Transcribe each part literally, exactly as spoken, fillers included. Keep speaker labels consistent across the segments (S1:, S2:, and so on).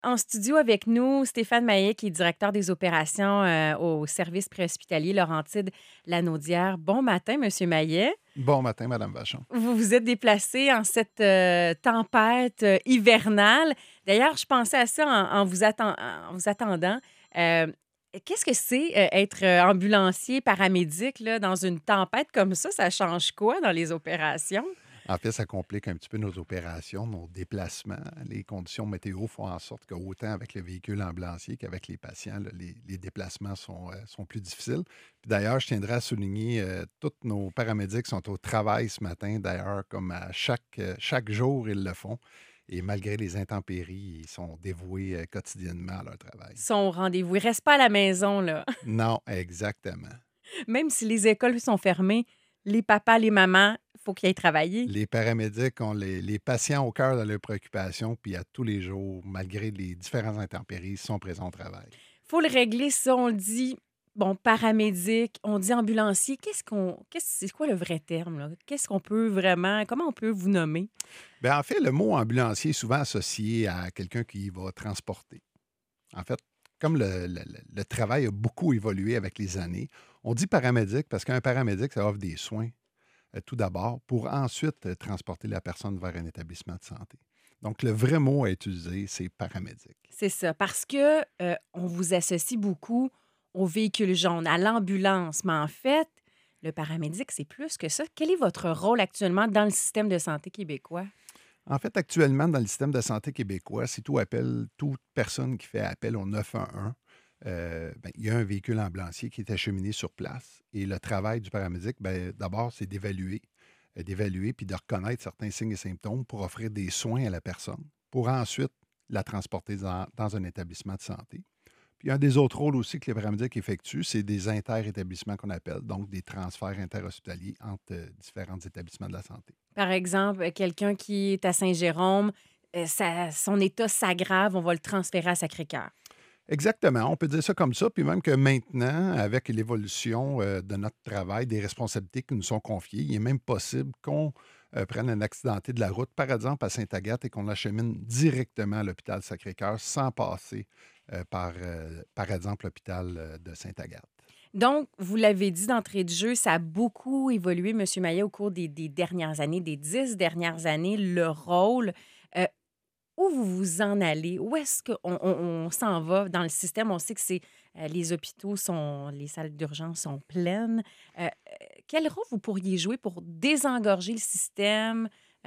S1: En studio avec nous, Stéphane Maillet, qui est directeur des opérations euh, au service préhospitalier Laurentide-Lanaudière. Bon matin, Monsieur Maillet.
S2: Bon matin, Madame Vachon.
S1: Vous vous êtes déplacé en cette euh, tempête euh, hivernale. D'ailleurs, je pensais à ça en, en vous, atten- en vous attendant. Euh, Qu'est-ce que c'est euh, être euh, ambulancier, paramédic là, dans une tempête comme ça? Ça change quoi dans les opérations?
S2: En fait, ça complique un petit peu nos opérations, nos déplacements. Les conditions météo font en sorte qu'autant avec le véhicule ambulancier qu'avec les patients, là, les, les déplacements sont, euh, sont plus difficiles. Puis d'ailleurs, je tiendrai à souligner, euh, tous nos paramédics sont au travail ce matin, d'ailleurs, comme à chaque, euh, chaque jour, ils le font. Et malgré les intempéries, ils sont dévoués euh, quotidiennement à leur travail.
S1: Son rendez-vous. Il reste pas à la maison, là.
S2: Non, exactement.
S1: Même si les écoles sont fermées, les papas, les mamans, il faut qu'ils aillent travailler.
S2: Les paramédics ont les, les patients au cœur de leurs préoccupations, puis à tous les jours, malgré les différentes intempéries, ils sont présents au travail.
S1: Il faut le régler, ça. On dit, bon, paramédic, on dit ambulancier. Qu'est-ce qu'on. Qu'est-ce, c'est quoi le vrai terme, là? Qu'est-ce qu'on peut vraiment. Comment on peut vous nommer?
S2: Bien, en fait, le mot ambulancier est souvent associé à quelqu'un qui va transporter. En fait, comme le, le- le- le travail a beaucoup évolué avec les années, on dit paramédic parce qu'un paramédic, ça offre des soins, euh, tout d'abord, pour ensuite euh, transporter la personne vers un établissement de santé. Donc, le vrai mot à utiliser, c'est paramédic.
S1: C'est ça. Parce que euh, on vous associe beaucoup au véhicule jaune, à l'ambulance. Mais en fait, le paramédic, c'est plus que ça. Quel est votre rôle actuellement dans le système de santé québécois?
S2: En fait, actuellement, dans le système de santé québécois, si tout appel, toute personne qui fait appel au neuf un un, euh, ben, il y a un véhicule ambulancier qui est acheminé sur place. Et le travail du paramédic, ben, d'abord, c'est d'évaluer, euh, d'évaluer puis de reconnaître certains signes et symptômes pour offrir des soins à la personne, pour ensuite la transporter dans, dans un établissement de santé. Puis un des autres rôles aussi que les paramédics effectuent, c'est des inter-établissements qu'on appelle, donc des transferts interhospitaliers entre euh, différents établissements de la santé.
S1: Par exemple, euh, quelqu'un qui est à Saint-Jérôme, euh, ça- son état s'aggrave, on va le transférer à Sacré-Cœur.
S2: Exactement, on peut dire ça comme ça, puis même que maintenant, avec l'évolution euh, de notre travail, des responsabilités qui nous sont confiées, il est même possible qu'on euh, prenne un accidenté de la route, par exemple à Sainte-Agathe, et qu'on l'achemine directement à l'hôpital Sacré-Cœur sans passer euh, par, euh, par exemple, l'hôpital euh, de Sainte-Agathe.
S1: Donc, vous l'avez dit d'entrée de jeu, ça a beaucoup évolué, Monsieur Maillet, au cours des, des dernières années, des dix dernières années, le rôle. Euh, Où vous vous en allez? Où est-ce qu'on on, on s'en va dans le système? On sait que c'est euh, les hôpitaux sont, les salles d'urgence sont pleines. Euh, euh, quel rôle vous pourriez jouer pour désengorger le système?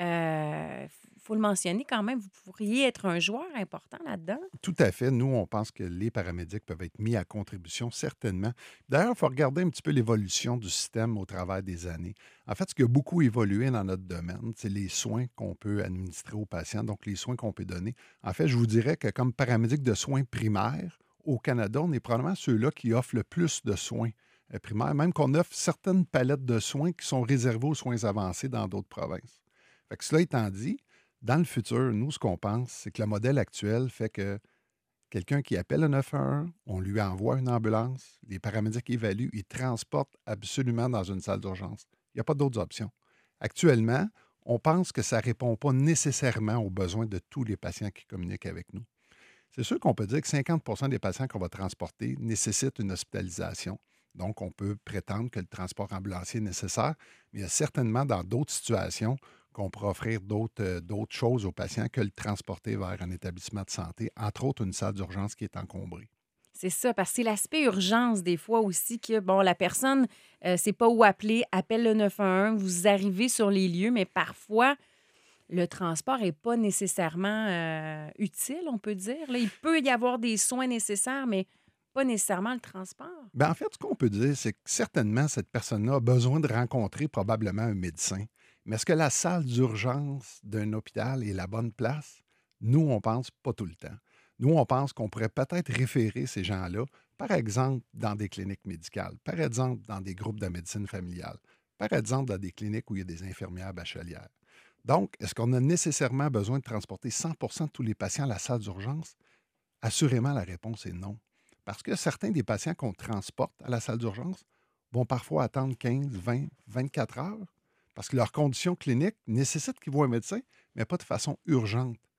S1: Il faut le mentionner quand même, vous pourriez être un joueur important là-dedans.
S2: Tout à fait. Nous, on pense que les paramédics peuvent être mis à contribution, certainement. D'ailleurs, il faut regarder un petit peu l'évolution du système au travers des années. En fait, ce qui a beaucoup évolué dans notre domaine, c'est les soins qu'on peut administrer aux patients, donc les soins qu'on peut donner. En fait, je vous dirais que comme paramédic de soins primaires, au Canada, on est probablement ceux-là qui offrent le plus de soins euh, primaires, même qu'on offre certaines palettes de soins qui sont réservées aux soins avancés dans d'autres provinces. Fait que cela étant dit, dans le futur, nous, ce qu'on pense, c'est que le modèle actuel fait que quelqu'un qui appelle le neuf un un, on lui envoie une ambulance, les paramédics évaluent, ils transportent absolument dans une salle d'urgence. Il n'y a pas d'autres options. Actuellement, on pense que ça ne répond pas nécessairement aux besoins de tous les patients qui communiquent avec nous. C'est sûr qu'on peut dire que cinquante pour cent des patients qu'on va transporter nécessitent une hospitalisation. Donc, on peut prétendre que le transport ambulancier est nécessaire, mais il y a certainement dans d'autres situations qu'on pourra offrir d'autres euh, d'autres choses aux patients que le transporter vers un établissement de santé, entre autres une salle d'urgence qui est encombrée.
S1: C'est ça, parce que c'est l'aspect urgence des fois aussi que, bon, la personne ne sait pas où appeler, appelle le neuf un un, vous arrivez sur les lieux, mais parfois, le transport n'est pas nécessairement euh, utile, on peut dire. Là, il peut y avoir des soins nécessaires, mais pas nécessairement le transport.
S2: Ben, en fait, ce qu'on peut dire, c'est que certainement, cette personne-là a besoin de rencontrer probablement un médecin. Mais est-ce que la salle d'urgence d'un hôpital est la bonne place? Nous, on pense pas tout le temps. Nous, on pense qu'on pourrait peut-être référer ces gens-là, par exemple, dans des cliniques médicales, par exemple, dans des groupes de médecine familiale, par exemple, dans des cliniques où il y a des infirmières bachelières. Donc, est-ce qu'on a nécessairement besoin de transporter cent pour cent de tous les patients à la salle d'urgence? Assurément, la réponse est non. Parce que certains des patients qu'on transporte à la salle d'urgence vont parfois attendre quinze, vingt, vingt-quatre heures parce que leurs conditions cliniques nécessitent qu'ils voient un médecin, mais pas de façon urgente.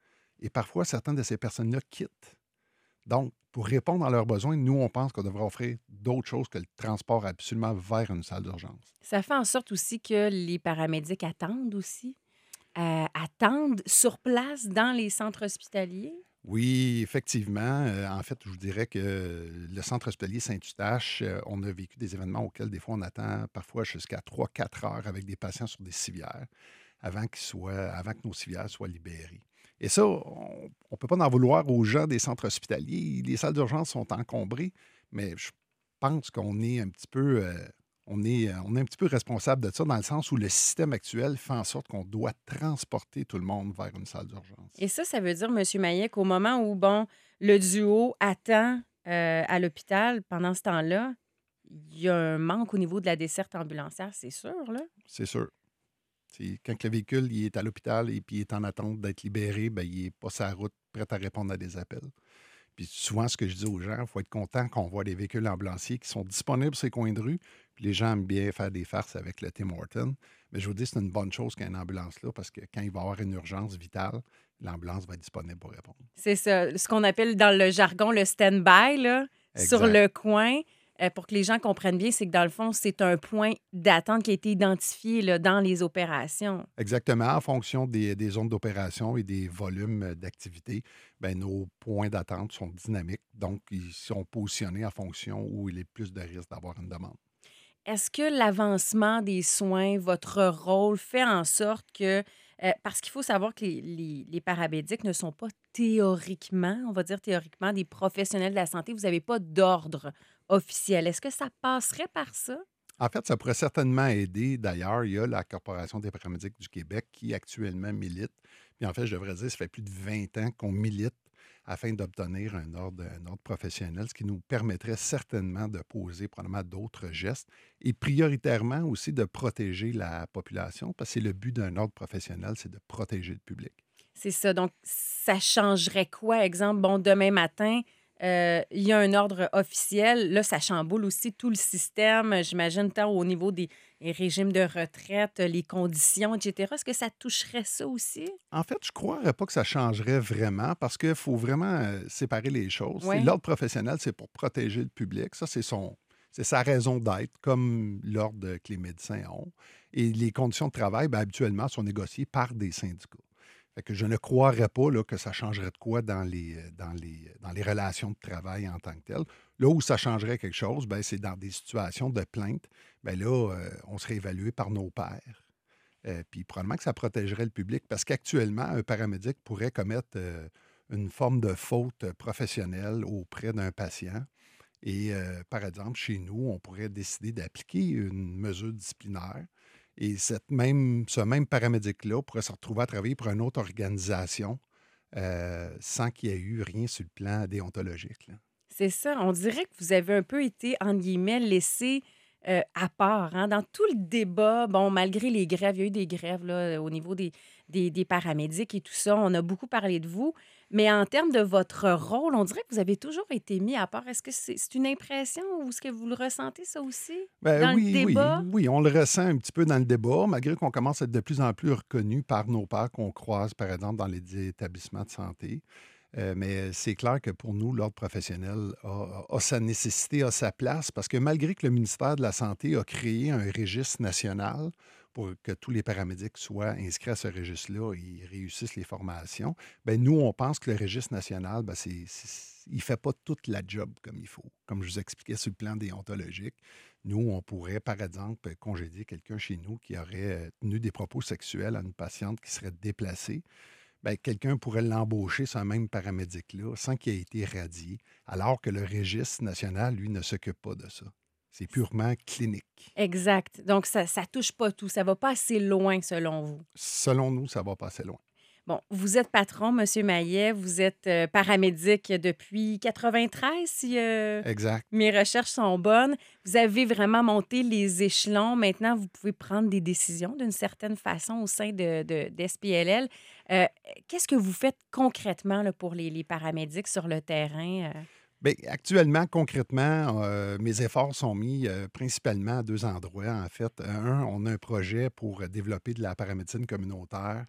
S2: Et parfois, certaines de ces personnes-là quittent. Donc, pour répondre à leurs besoins, nous, on pense qu'on devrait offrir d'autres choses que le transport absolument vers une salle d'urgence.
S1: Ça fait en sorte aussi que les paramédics attendent aussi, euh, attendent sur place dans les centres hospitaliers.
S2: Oui, effectivement. Euh, en fait, je vous dirais que le centre hospitalier Saint-Eustache, euh, on a vécu des événements auxquels des fois on attend parfois jusqu'à trois quatre heures avec des patients sur des civières avant, qu'ils soient, avant que nos civières soient libérées. Et ça, on ne peut pas en vouloir aux gens des centres hospitaliers. Les salles d'urgence sont encombrées, mais je pense qu'on est un petit peu, euh, on est, euh, on est un petit peu responsable de ça dans le sens où le système actuel fait en sorte qu'on doit transporter tout le monde vers une salle d'urgence.
S1: Et ça, ça veut dire, Monsieur Maillet, qu'au moment où, bon, le duo attend euh, à l'hôpital, pendant ce temps-là, il y a un manque au niveau de la desserte ambulancière, c'est sûr, là?
S2: C'est sûr. C'est quand le véhicule il est à l'hôpital et puis il est en attente d'être libéré, ben, il n'est pas sur la route prêt à répondre à des appels. Puis souvent, ce que je dis aux gens, il faut être content qu'on voit des véhicules ambulanciers qui sont disponibles sur ces coins de rue. Puis les gens aiment bien faire des farces avec le Tim Horton. Mais je vous dis, c'est une bonne chose qu'il y ait une ambulance là parce que quand il va y avoir une urgence vitale, l'ambulance va être disponible pour répondre.
S1: C'est ça, ce qu'on appelle dans le jargon le stand-by, là, sur
S2: Exact.
S1: le coin. Euh, pour que les gens comprennent bien, c'est que dans le fond, c'est un point d'attente qui a été identifié là, dans les opérations.
S2: Exactement. En fonction des, des zones d'opération et des volumes d'activité, ben, nos points d'attente sont dynamiques. Donc, ils sont positionnés en fonction où il est plus de risque d'avoir une demande.
S1: Est-ce que l'avancement des soins, votre rôle, fait en sorte que... euh, parce qu'il faut savoir que les, les, les paramédics ne sont pas théoriquement, on va dire théoriquement, des professionnels de la santé. Vous n'avez pas d'ordre officiel. Est-ce que ça passerait par ça?
S2: En fait, ça pourrait certainement aider. D'ailleurs, il y a la Corporation des paramédics du Québec qui actuellement milite. Puis en fait, je devrais dire, ça fait plus de vingt ans qu'on milite afin d'obtenir un ordre, un ordre professionnel, ce qui nous permettrait certainement de poser probablement d'autres gestes et prioritairement aussi de protéger la population, parce que c'est le but d'un ordre professionnel, c'est de protéger le public.
S1: C'est ça. Donc, ça changerait quoi? Exemple, bon, demain matin, euh, il y a un ordre officiel. Là, ça chamboule aussi tout le système, j'imagine, tant au niveau des des régimes de retraite, les conditions, et cetera. Est-ce que ça toucherait ça aussi?
S2: En fait, je ne croirais pas que ça changerait vraiment parce qu'il faut vraiment euh, séparer les choses. C'est
S1: Oui.
S2: l'ordre professionnel, c'est pour protéger le public. Ça, c'est son, c'est sa raison d'être, comme l'ordre que les médecins ont. Et les conditions de travail, ben, habituellement, sont négociées par des syndicats. Fait que je ne croirais pas là, que ça changerait de quoi dans les, euh, dans, les, dans les relations de travail en tant que telles. Là où ça changerait quelque chose, ben, c'est dans des situations de plainte. Ben là, euh, on serait évalué par nos pairs. Euh, puis probablement que ça protégerait le public parce qu'actuellement, un paramédic pourrait commettre euh, une forme de faute professionnelle auprès d'un patient. Et euh, par exemple, chez nous, on pourrait décider d'appliquer une mesure disciplinaire. Et cette même, ce même paramédic-là pourrait se retrouver à travailler pour une autre organisation euh, sans qu'il y ait eu rien sur le plan déontologique, là.
S1: C'est ça. On dirait que vous avez un peu été, entre guillemets, laissé euh, à part, hein. Dans tout le débat, bon, malgré les grèves, il y a eu des grèves là, au niveau des, des, des paramédics et tout ça. On a beaucoup parlé de vous. Mais en termes de votre rôle, on dirait que vous avez toujours été mis à part. Est-ce que c'est c'est une impression ou est-ce que vous le ressentez, ça aussi,
S2: Ben
S1: dans le
S2: oui, oui,
S1: débat?
S2: oui, on le ressent un petit peu dans le débat, malgré qu'on commence à être de plus en plus reconnu par nos pairs qu'on croise, par exemple, dans les établissements de santé. Euh, mais c'est clair que pour nous, l'ordre professionnel a, a- a sa nécessité, a sa place, parce que malgré que le ministère de la Santé a créé un registre national pour que tous les paramédics soient inscrits à ce registre-là et réussissent les formations, ben nous, on pense que le registre national, ben c'est, c'est- il ne fait pas toute la job comme il faut. Comme je vous expliquais sur le plan déontologique, nous, on pourrait, par exemple, congédier quelqu'un chez nous qui aurait euh, tenu des propos sexuels à une patiente qui serait déplacée. Ben, quelqu'un pourrait l'embaucher, ce même paramédic-là, sans qu'il ait été radié, alors que le registre national, lui, ne s'occupe pas de ça. C'est purement clinique.
S1: Exact. Donc, ça ne touche pas tout. Ça va pas assez loin, selon vous.
S2: Selon nous, ça va passer loin.
S1: Bon, vous êtes patron, Monsieur Maillet. Vous êtes euh, paramédic depuis quatre-vingt-treize, si euh,
S2: Exact.
S1: mes recherches sont bonnes. Vous avez vraiment monté les échelons. Maintenant, vous pouvez prendre des décisions d'une certaine façon au sein de, de, d'S P L L. Euh, Qu'est-ce que vous faites concrètement là, pour les, les paramédics sur le terrain? euh?
S2: Bien, actuellement, concrètement, euh, mes efforts sont mis euh, principalement à deux endroits. En fait, un, on a un projet pour développer de la paramédecine communautaire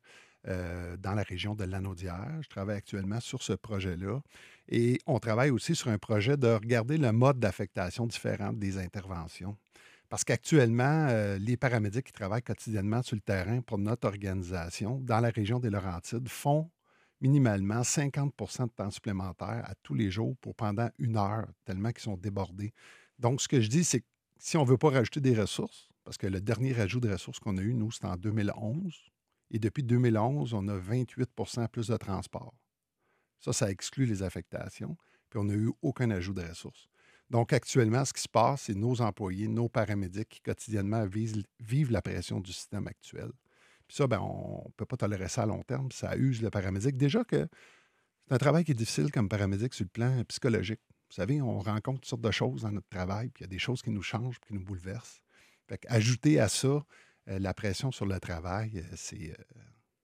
S2: euh, dans la région de Lanaudière. Je travaille actuellement sur ce projet-là. Et on travaille aussi sur un projet de regarder le mode d'affectation différent des interventions. Parce qu'actuellement, euh, les paramédics qui travaillent quotidiennement sur le terrain pour notre organisation dans la région des Laurentides font minimalement cinquante de temps supplémentaire à tous les jours pour pendant une heure, tellement qu'ils sont débordés. Donc, ce que je dis, c'est que si on ne veut pas rajouter des ressources, parce que le dernier rajout de ressources qu'on a eu, nous, c'était en deux mille onze, et depuis deux mille onze, on a vingt-huit plus de transport. Ça, ça exclut les affectations, puis on n'a eu aucun ajout de ressources. Donc, actuellement, ce qui se passe, c'est nos employés, nos paramédics qui quotidiennement visent- vivent la pression du système actuel. Puis ça, ben, on ne peut pas tolérer ça à long terme. Ça use le paramédic. Déjà que c'est un travail qui est difficile comme paramédic sur le plan psychologique. Vous savez, on rencontre toutes sortes de choses dans notre travail, puis il y a des choses qui nous changent, puis qui nous bouleversent. Fait qu'ajouter à ça euh, la pression sur le travail, euh, c'est, euh,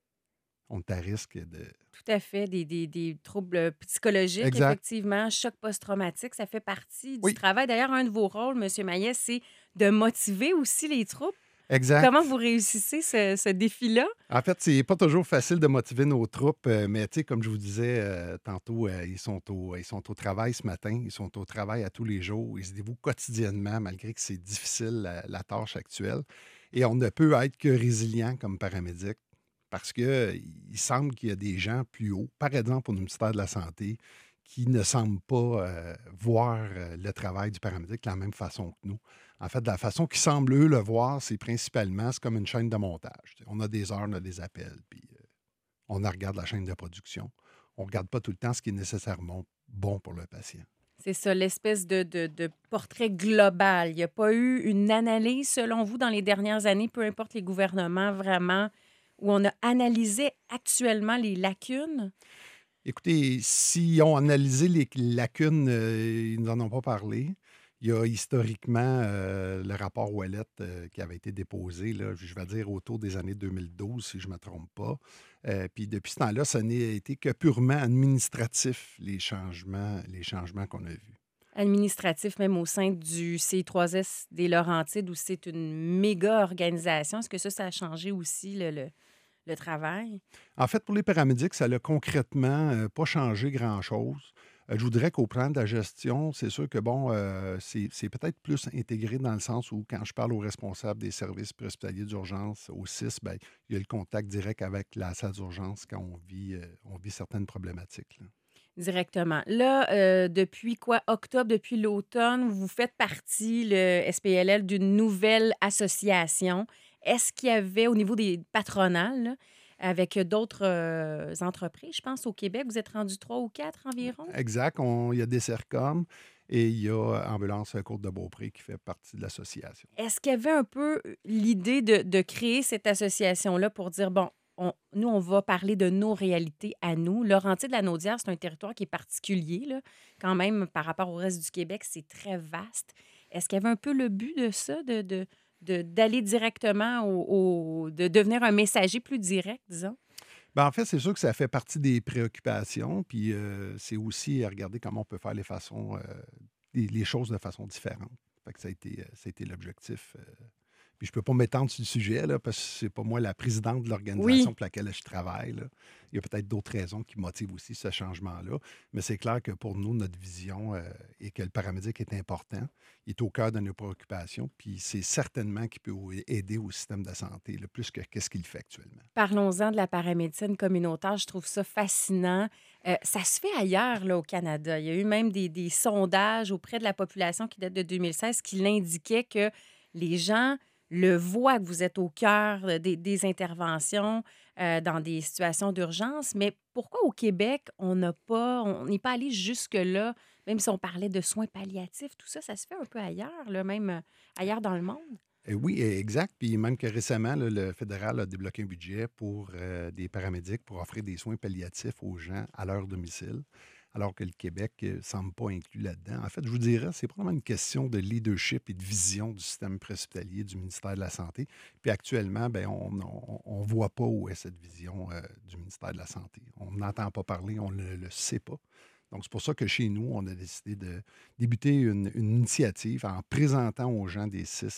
S2: on est à risque de...
S1: Tout à fait, des, des, des troubles psychologiques,
S2: Exact.
S1: effectivement, choc post-traumatique, ça fait partie du
S2: Oui,
S1: travail. D'ailleurs, un de vos rôles, Monsieur Maillet, c'est de motiver aussi les troupes. Comment
S2: exact.
S1: vous réussissez ce, ce défi-là?
S2: En fait, c'est pas toujours facile de motiver nos troupes, euh, mais tu sais, comme je vous disais euh, tantôt, euh, ils, sont au, ils sont au travail ce matin, ils sont au travail à tous les jours, ils se dévouent quotidiennement, malgré que c'est difficile la, la tâche actuelle. Et on ne peut être que résilient comme paramédic parce qu'il semble qu'il y a des gens plus hauts, par exemple au ministère de la Santé, qui ne semblent pas euh, voir euh, le travail du paramédic de la même façon que nous. En fait, de la façon qu'ils semblent, eux, le voir, c'est principalement, c'est comme une chaîne de montage. Tu sais, on a des heures, on a des appels, puis euh, on regarde la chaîne de production. On ne regarde pas tout le temps ce qui est nécessairement bon pour le patient.
S1: C'est ça, l'espèce de, de, de portrait global. Il n'y a pas eu une analyse, selon vous, dans les dernières années, peu importe les gouvernements, vraiment, où on a analysé actuellement les lacunes?
S2: Écoutez, s'ils ont analysé les lacunes, euh, ils ne nous en ont pas parlé. Il y a historiquement euh, le rapport Ouellet euh, qui avait été déposé, là, je vais dire autour des années deux mille douze, si je ne me trompe pas. Euh, puis depuis ce temps-là, ça n'a été que purement administratif, les changements, les changements qu'on a vus.
S1: Administratif, même au sein du C trois S des Laurentides, où c'est une méga organisation. Est-ce que ça, ça a changé aussi le, le, le travail?
S2: En fait, pour les paramédics, ça n'a concrètement euh, pas changé grand-chose. Euh, je voudrais qu'au plan de la gestion, c'est sûr que, bon, euh, c'est c'est peut-être plus intégré dans le sens où, quand je parle aux responsables des services préhospitaliers d'urgence, au C I S, ben, il y a le contact direct avec la salle d'urgence quand on vit, euh, on vit certaines problématiques, là.
S1: Directement. Là, euh, depuis quoi? Octobre, depuis l'automne, vous faites partie, le S P L L, d'une nouvelle association. Est-ce qu'il y avait, au niveau des patronales, là, avec d'autres euh, entreprises, je pense, au Québec, vous êtes rendu trois ou quatre environ?
S2: Exact. On- il y a des CERCOM et il y a Ambulance Côte de Beaupré qui fait partie de l'association.
S1: Est-ce qu'il y avait un peu l'idée de, de créer cette association-là pour dire, bon, on- nous, on va parler de nos réalités à nous. Laurentides-la-Naudière, c'est un territoire qui est particulier, là. Quand même, par rapport au reste du Québec, c'est très vaste. Est-ce qu'il y avait un peu le but de ça, de, de, de- d'aller directement au, au- de devenir un messager plus direct, disons?
S2: Ben, en fait, c'est sûr que ça fait partie des préoccupations, puis euh, c'est aussi à regarder comment on peut faire les façons, euh, les, les choses de façon différente. Fait que ça a été, euh, ça a été l'objectif. euh. Puis je ne peux pas m'étendre sur le sujet, là, parce que c'est pas moi la présidente de l'organisation
S1: Oui.
S2: pour laquelle je travaille, là. Il y a peut-être d'autres raisons qui motivent aussi ce changement-là. Mais c'est clair que pour nous, notre vision euh, est que le paramédic est important. Il est au cœur de nos préoccupations, puis c'est certainement qu'il peut aider au système de santé, là, plus que qu'est-ce qu'il fait actuellement.
S1: Parlons-en de la paramédecine communautaire. Je trouve ça fascinant. Euh, ça se fait ailleurs, là, au Canada. Il y a eu même des, des sondages auprès de la population qui datent de deux mille seize qui l'indiquaient que les gens le voient que vous êtes au cœur euh, des, des interventions euh, dans des situations d'urgence. Mais pourquoi au Québec, on n'a pas, on n'est pas allé jusque-là, même si on parlait de soins palliatifs, tout ça, ça se fait un peu ailleurs, là, même euh, ailleurs dans le monde?
S2: Euh, oui, e- exact. Puis même que récemment, là, le fédéral a débloqué un budget pour euh, des paramédics pour offrir des soins palliatifs aux gens à leur domicile, alors que le Québec ne semble pas inclus là-dedans. En fait, je vous dirais, c'est probablement une question de leadership et de vision du système préhospitalier du ministère de la Santé. Puis actuellement, ben, on ne voit pas où est cette vision euh, du ministère de la Santé. On n'entend pas parler, on ne le sait pas. Donc, c'est pour ça que chez nous, on a décidé de débuter une, une initiative en présentant aux gens des C I S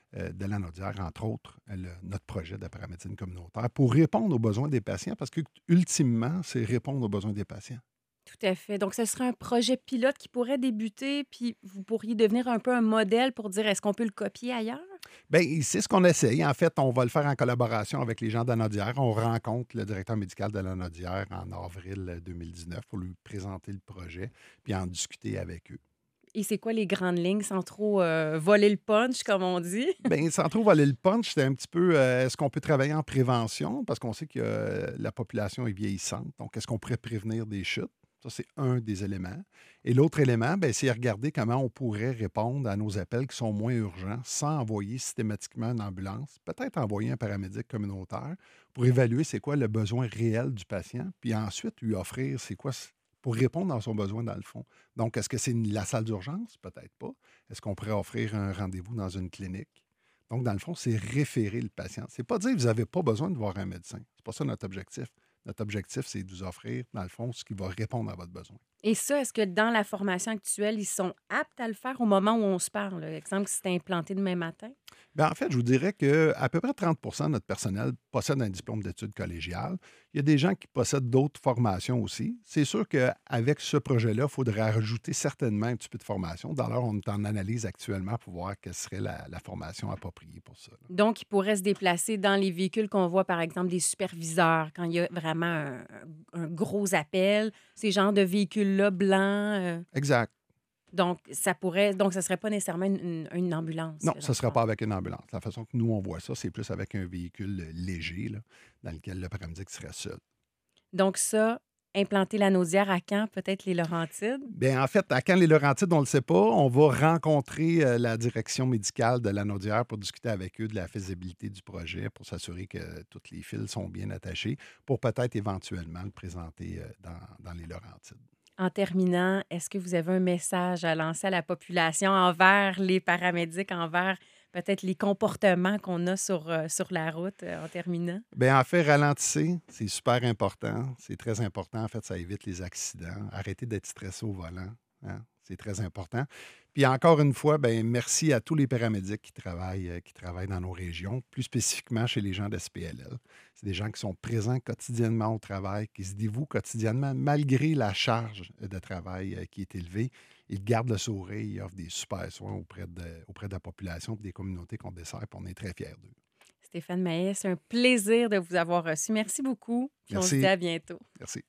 S2: euh, de Lanaudière, entre autres, euh, le- notre projet de paramédecine communautaire, pour répondre aux besoins des patients, parce que ultimement, c'est répondre aux besoins des patients.
S1: Tout à fait. Donc, ce serait un projet pilote qui pourrait débuter, puis vous pourriez devenir un peu un modèle pour dire est-ce qu'on peut le copier ailleurs?
S2: Bien, c'est ce qu'on essaye. En fait, on va le faire en collaboration avec les gens de Lanaudière. On rencontre le directeur médical de Lanaudière en avril deux mille dix-neuf pour lui présenter le projet, puis en discuter avec eux.
S1: Et c'est quoi les grandes lignes sans trop euh, voler le punch, comme on dit?
S2: Bien, sans trop voler le punch, c'était un petit peu, euh, est-ce qu'on peut travailler en prévention? Parce qu'on sait que euh, la population est vieillissante. Donc, est-ce qu'on pourrait prévenir des chutes? Ça, c'est un des éléments. Et l'autre élément, ben, c'est regarder comment on pourrait répondre à nos appels qui sont moins urgents sans envoyer systématiquement une ambulance, peut-être envoyer un paramédic communautaire pour évaluer c'est quoi le besoin réel du patient, puis ensuite lui offrir c'est quoi c- pour répondre à son besoin dans le fond. Donc, est-ce que c'est une- la salle d'urgence? Peut-être pas. Est-ce qu'on pourrait offrir un rendez-vous dans une clinique? Donc, dans le fond, c'est référer le patient. C'est pas dire que vous n'avez pas besoin de voir un médecin. C'est pas ça notre objectif. Notre objectif, c'est de vous offrir, dans le fond, ce qui va répondre à votre besoin.
S1: Et ça, est-ce que dans la formation actuelle, ils sont aptes à le faire au moment où on se parle? Là? Exemple, si c'était implanté demain matin?
S2: Bien, en fait, je vous dirais qu'à peu près trente de notre personnel possède un diplôme d'études collégiales. Il y a des gens qui possèdent d'autres formations aussi. C'est sûr qu'avec ce projet-là, il faudrait rajouter certainement un petit peu de formation. D'ailleurs, on est en analyse actuellement pour voir quelle serait la, la formation appropriée pour ça, là.
S1: Donc, ils pourraient se déplacer dans les véhicules qu'on voit, par exemple, des superviseurs, quand il y a vraiment un, un gros appel, ces genres de véhicules-là blancs. euh,
S2: Exact.
S1: donc, ça pourrait. Donc, ce serait pas nécessairement une, une- une ambulance,
S2: Non,
S1: là, dans
S2: ce ne
S1: le
S2: sera
S1: fond.
S2: pas avec une ambulance. La façon que nous, on voit ça, c'est plus avec un véhicule léger là, dans lequel le paramédic serait seul.
S1: Donc, ça, implanter la nausière à quand? Peut-être les Laurentides?
S2: Bien, en fait, à Caen-les-Laurentides, on ne le sait pas. On va rencontrer euh, la direction médicale de la Naudière pour discuter avec eux de la faisabilité du projet, pour s'assurer que toutes les fils sont bien attachés, pour peut-être éventuellement le présenter euh, dans, dans les Laurentides.
S1: En terminant, est-ce que vous avez un message à lancer à la population envers les paramédics, envers peut-être les comportements qu'on a sur, euh, sur la route euh, en terminant?
S2: Bien, en fait, ralentissez, c'est super important. C'est très important. En fait, ça évite les accidents. Arrêtez d'être stressé au volant, hein. C'est très important. Puis encore une fois, ben merci à tous les paramédics qui travaillent, euh, qui travaillent dans nos régions, plus spécifiquement chez les gens de S P L L. C'est des gens qui sont présents quotidiennement au travail, qui se dévouent quotidiennement, malgré la charge de travail euh, qui est élevée. Ils gardent le sourire, ils offrent des super soins auprès de, auprès de la population et des communautés qu'on dessert, puis on est très fiers d'eux.
S1: Stéphane Maillet, c'est un plaisir de vous avoir reçu. Merci beaucoup. Puis on se dit
S2: Merci.
S1: à bientôt.
S2: Merci.